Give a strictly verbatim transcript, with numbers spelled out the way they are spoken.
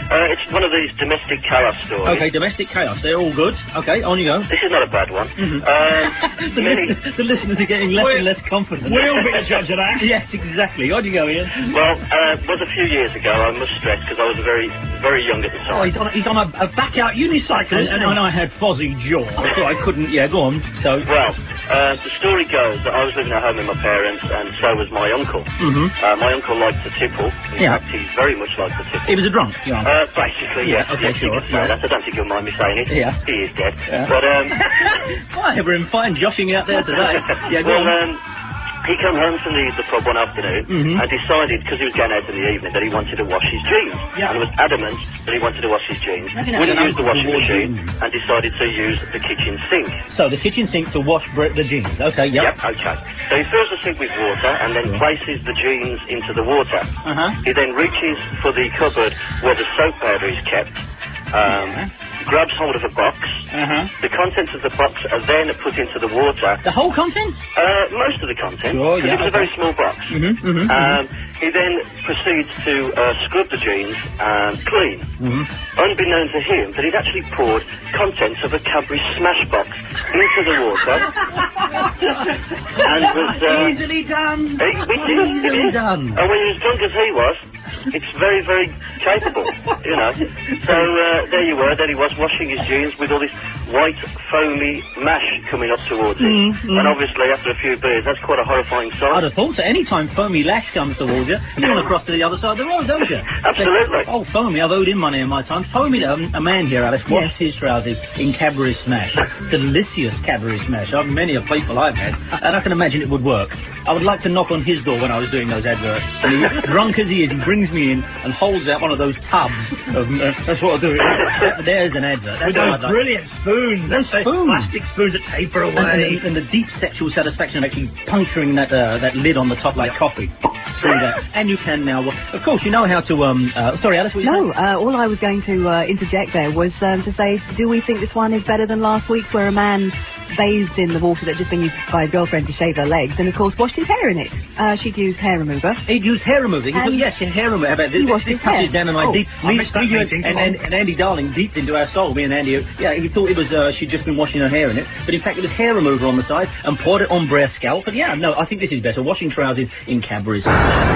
Uh, it's one of these domestic chaos stories. Okay, domestic chaos. They're all good. Okay, on you go. This is not a bad one. Mm-hmm. Um, the, many... listeners, the listeners are getting less We're, and less confident. We'll be the judge of that. Yes, exactly. On you go, Ian. Well, uh, it was a few years ago, I must stress, because I was very, very young at the Oh, time. he's on, he's on a, a back-out unicycle, And, and, and I had fuzzy jaw. so I couldn't... Yeah, go on. So... Well, uh, the story goes that I was living at home with my parents, and so was my uncle. Mm-hmm. Uh, my uncle liked to tipple. In Yeah. fact, he very much liked to tipple. He was a drunk, you know. Uh, basically, Yeah, yes. okay, yes, sure, you can say yeah. that. I don't think you'll mind me saying it. Yeah. He is dead. Yeah. But, um... Why, we're in fine joshing out there today. Yeah, go well, on. um... he came home from the, the pub one afternoon mm-hmm. and decided, because he was going out in the evening, that he wanted to wash his jeans. Yeah. And he was adamant that he wanted to wash his jeans. Wouldn't use the washing machine and decided to use the kitchen sink. So, the kitchen sink to wash bre- the jeans. Okay, yep. Yep, okay. So he fills the sink with water and then Sure. places the jeans into the water. Uh-huh. He then reaches for the cupboard where the soap powder is kept, um, Yeah. grabs hold of a box. Uh-huh. The contents of the box are then put into the water. The whole contents? Uh, most of the contents. Sure, yeah, It was a okay. very small box. Mm-hmm, mm-hmm, Um, he then proceeds to uh, scrub the jeans and clean. mm-hmm. Unbeknown to him, that he'd actually poured contents of a Cadbury Smash box into the water. and was... Uh, Easily done. He, we did it, Easily it is. done. And when you're as drunk as he was, it's very, very capable, you know. So uh, there you were, there he was, washing his jeans with all this white, foamy mash coming up towards him. Mm, mm. And obviously, after a few beers, that's quite a horrifying I'd sight. have thought so. Any time foamy lash comes towards you, you want to cross to the other side of the road, don't you? Absolutely. Oh, foamy. I've owed him money in my time. Foamy, um, a man here, Alice, washed his trousers in Cadbury Smash. Delicious Cadbury Smash. I've many of people I've had, and I can imagine it would work. I would like to knock on his door when I was doing those adverts. And he, drunk as he is, he brings me in and holds out one of those tubs. Of, uh, that's what I'll do. There's an advert. That's With what those I'd like. brilliant spoons. Those Those spoons. plastic spoons that taper And, away. and, the, and the deep sexual satisfaction of actually puncturing that uh, that lid on the top like coffee through that. And you can now, of course, you know how to. Um, uh, sorry, Alice. What you No, uh, all I was going to uh, interject there was um, to say, do we think this one is better than last week's, where a man bathed in the water that had just been used by his girlfriend to shave her legs, and of course washed his hair in it? Uh, she'd used hair remover. He'd used hair remover. He And thought, yes, hair remover. But this, he washed this his touches hair. down in my Oh, deep. I missed that you meeting, and, come and, on. and Andy Darling deep into our soul. Me and Andy. Yeah, he thought it was uh, she'd just been washing her hair in it, but in fact it was hair remover on the side and poured it on Brere's scalp. But yeah, no, I think this is better. Washing trousers in Cadbury's.